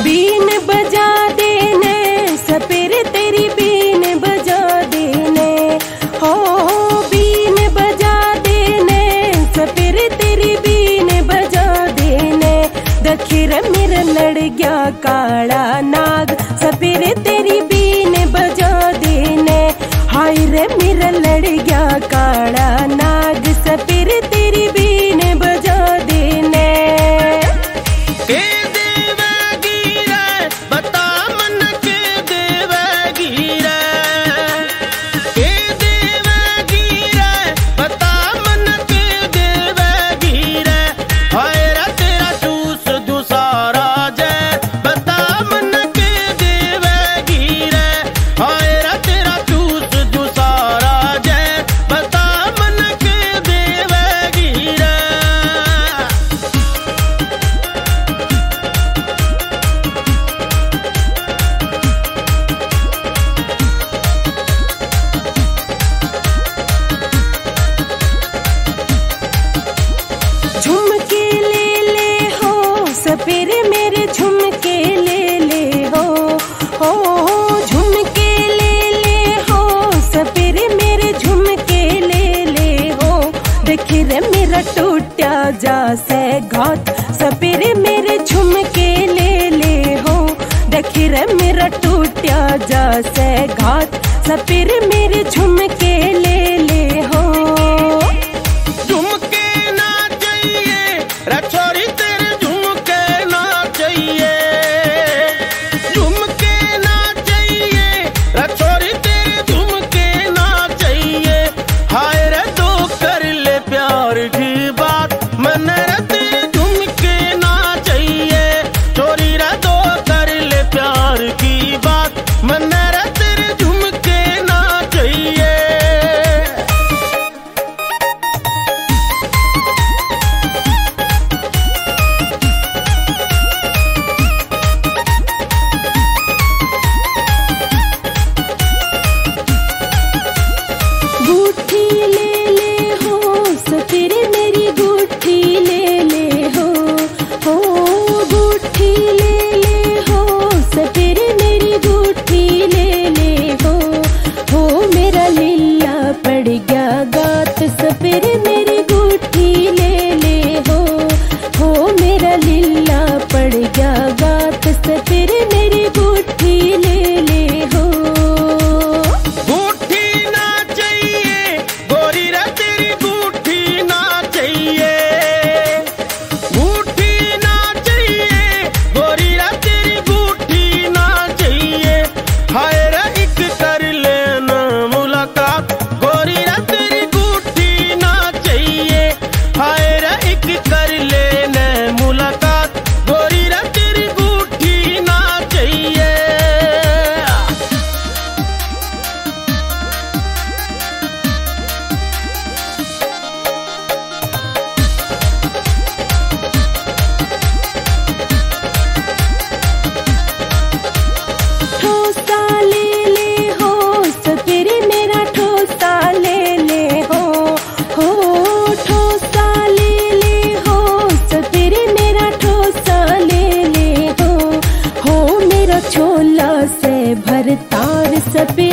बीन बजा देने सपेरे तेरी बीन बजा देने हो बीन बजा देने सपेरे तेरी बीन बजा देने दखिर मेरा लड़ गया काला नाग सपेरे तेरी बीन बजा देने हाय रे मेरा लड़ गया काला नाग सपेरे तेरी बीन बजा देने झुमके ले ले हो सपेरे मेरे झुमके ले ले हो झुमके ले ले हो सपेरे मेरे झुमके ले ले हो देखी रे मेरा टूटा जा से घाट सपेरे मेरे झुमके ले ले हो देखी रे मेरा टूटा जा से घाट सपेरे मेरे झुमके ले ले हो छोरी तेरे झुमके ना चाहिए झुमके ना चाहिए छोरी तेरे झुमके ना चाहिए हाय रे तो कर ले प्यार की बात मन रे तेरे झुमके ना चाहिए छोरी रे तो कर ले प्यार की बात मन रे तेरे झुमके ना चाहिए गुट्ठी ले ले हो सपेरे मेरी गुट्ठी ले ले हो गुट्ठी ले ले हो सपेरे मेरी गुट्ठी ले ले हो मेरा लीला पड़ गया गात सपेरे मेरी गुट्ठी ले ले हो मेरा लीला पड़ गया गात सपेरे मेरी गुट्ठी ले ले हो छोला से भरतार सपे